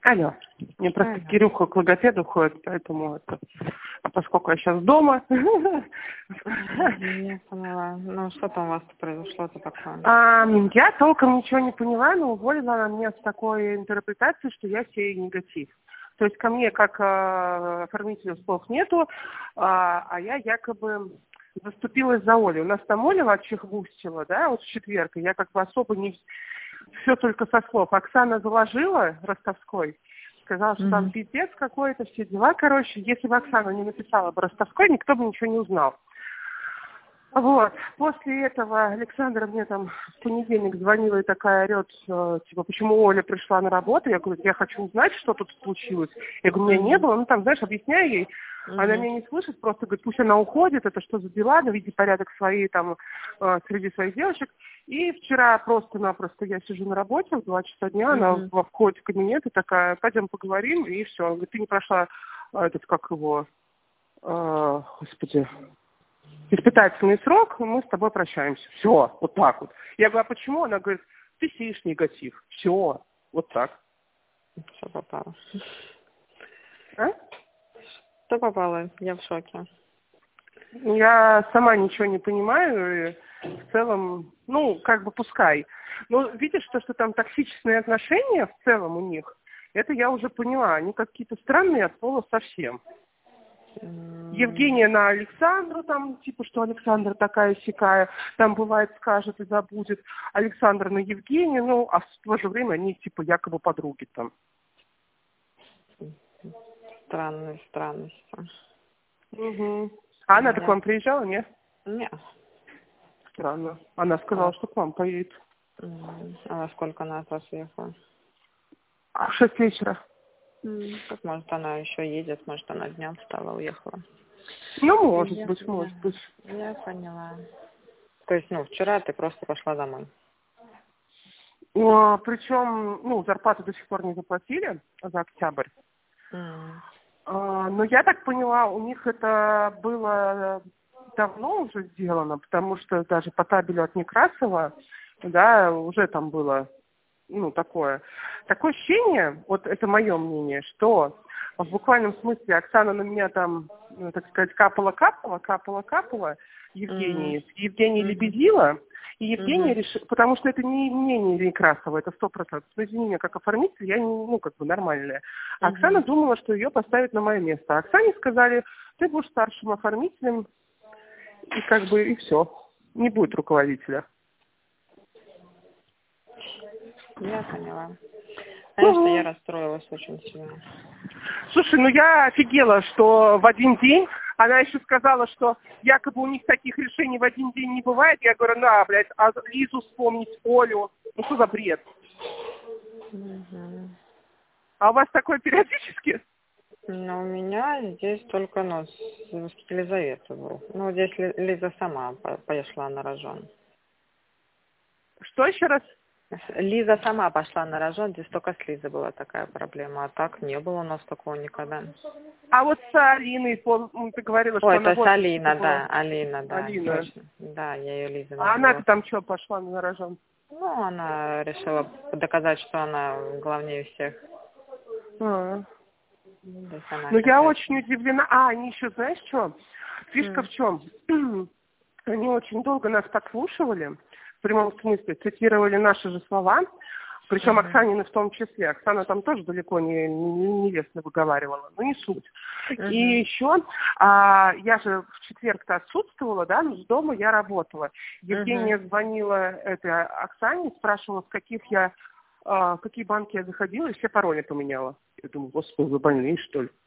Алло. Мне просто Алло. Кирюха к логопеду ходит, поэтому это... А поскольку я сейчас дома... Я поняла. Ну, что там у вас произошло-то такое? Я толком ничего не поняла, но уволила она меня с такой интерпретацией, что я сею негатив. То есть ко мне как оформителю слов нету, а я якобы заступилась за Олю. У нас там Оля отчехвустила, да, вот в четверг, и я как бы особо не... Все только со слов. Оксана заложила Ростовской, сказала, что там пиздец какой-то, все дела, короче. Если бы Оксана не написала бы Ростовской, никто бы ничего не узнал. Вот. После этого Александра мне там в понедельник звонила и такая орет, типа, почему Оля пришла на работу? Я говорю, я хочу узнать, что тут случилось. Я говорю, меня не было. Ну, там, знаешь, объясняю ей. Она меня не слышит, просто говорит, пусть она уходит, это что за дела, наведи порядок своей там среди своих девочек. И вчера просто-напросто я сижу на работе в 2 часа дня, она входит в кабинет и такая, пойдем поговорим, и все. Она говорит, ты не прошла этот, как его, господи, испытательный срок, мы с тобой прощаемся. Все, вот так вот. Я говорю, а почему? Она говорит, ты сеешь негатив. Все, вот так. Что попало? А? Что попало? Я в шоке. Я сама ничего не понимаю, и в целом, ну, как бы пускай. Но видишь, что там токсичные отношения в целом у них, это я уже поняла. Они какие-то странные от слова совсем. Евгения на Александру, там, типа, что Александра такая-сякая, там, бывает, скажет и забудет. Александра на Евгению, ну, а в то же время они, типа, якобы подруги там. Странные странности. Угу. А она-то к вам приезжала, нет? Нет. Странно. Она сказала, что к вам поедет. А во сколько она от вас уехала? В 6 вечера. Так, может, она еще едет, может, она днем встала, уехала. Ну, может быть, может быть. Я поняла. То есть, ну, вчера ты просто пошла домой. Причем, ну, зарплату до сих пор не заплатили за октябрь. Но я так поняла, у них это было давно уже сделано, потому что даже по табелю от Некрасова, да, уже там было, ну, такое ощущение, вот это мое мнение, что в буквальном смысле Оксана на меня там, ну, так сказать, капала Евгении, Евгения лебезила, и Евгения решила, потому что это не мнение Некрасова, это 100%. Ну, извини меня, как оформитель, я не, ну, как бы нормальная. А Оксана думала, что ее поставят на мое место. А Оксане сказали, ты будешь старшим оформителем, и как бы, и все. Не будет руководителя. Я поняла. Конечно, я расстроилась очень сильно. Слушай, ну я офигела, что в один день, она еще сказала, что якобы у них таких решений в один день не бывает. Я говорю, да, блядь, а Лизу вспомнить, Олю, ну что за бред? А у вас такое периодически? Ну, у меня здесь только, ну, с Елизаветой был. Ну, здесь Лиза сама пошла на рожон. Что еще раз? Лиза сама пошла на рожон, здесь только с Лизой была такая проблема, а так не было у нас такого никогда. А вот с Алиной, ты говорила, что ой, она... Ой, то есть Алина, да, Алина, да, Алина. точно. Да, я ее Лиза А называла. она-то там что, пошла на рожон? Ну, она решила доказать, что она главнее всех. Ну, я очень удивлена. Они еще, знаешь, что? Фишка в чем? Они очень долго нас подслушивали, в прямом смысле, цитировали наши же слова, причем Оксанины в том числе. Оксана там тоже далеко не невестно выговаривала, но не суть. И еще, я же в четверг-то отсутствовала, да, но с дома я работала. Евгения звонила этой Оксане, спрашивала, какие банки я заходила, и все пароли поменяла. Я думаю, господи, вы больные, что ли?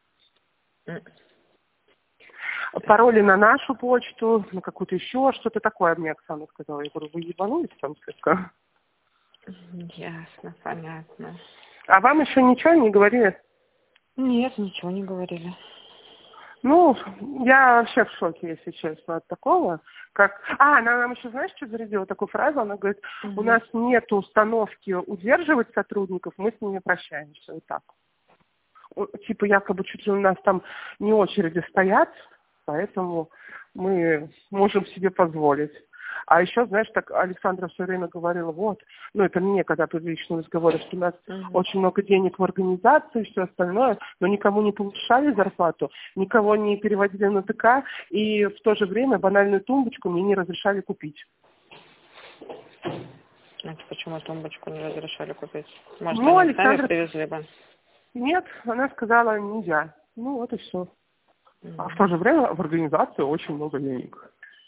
Пароли на нашу почту, на какую-то еще, что-то такое мне Оксана сказала. Я говорю, вы ебанулись там слегка? Ясно, понятно. А вам еще ничего не говорили? Нет, ничего не говорили. Ну, я вообще в шоке, если честно, от такого. Она нам еще, знаешь, что зарядила такую фразу? Она говорит, у нас нет установки удерживать сотрудников, мы с ними прощаемся. Вот так. Типа якобы чуть ли у нас там не очереди стоят, поэтому мы можем себе позволить. А еще, знаешь, так Александра все время говорила, вот, ну это мне, когда при личном разговоре, что у нас очень много денег в организации и все остальное, но никому не повышали зарплату, никого не переводили на ТК, и в то же время банальную тумбочку мне не разрешали купить. Это почему тумбочку не разрешали купить? Может, Ну, они Александра... сами привезли бы? Нет, она сказала, нельзя. Ну, вот и все. А в то же время в организации очень много денег.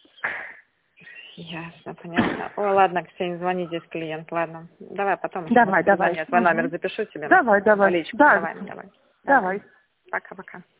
Ясно, понятно. Ой, ладно, Ксения, звони, здесь клиент, ладно. Давай потом. Давай. Звони, я твой номер запишу тебе. Давай. В личку. Да. Давай. Давай. Пока-пока.